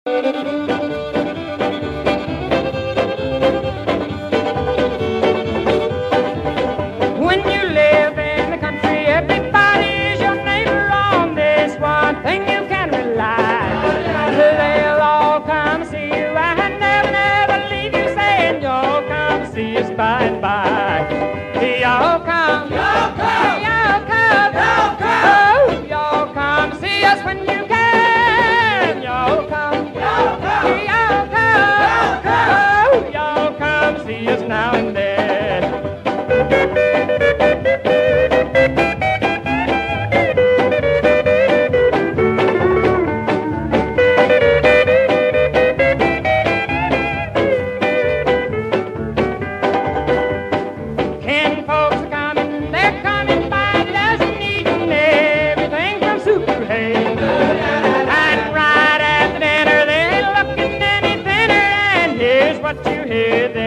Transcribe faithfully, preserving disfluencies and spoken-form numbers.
When you live in the country, everybody is your neighbor. On this one thing you can rely. They'll all come see you and never, never leave you, saying you'll come see us by and by. Y'all come, y'all come, y'all come, y'all come. Oh, y'all come see us when you can. Y'all come, y'all come, y'all come, y'all come. Oh, y'all come see us now and then. Ken folks are coming, they're coming by dozen, eating everything from soup to hay. And right after dinner, they're looking any thinner, and here's what you hear.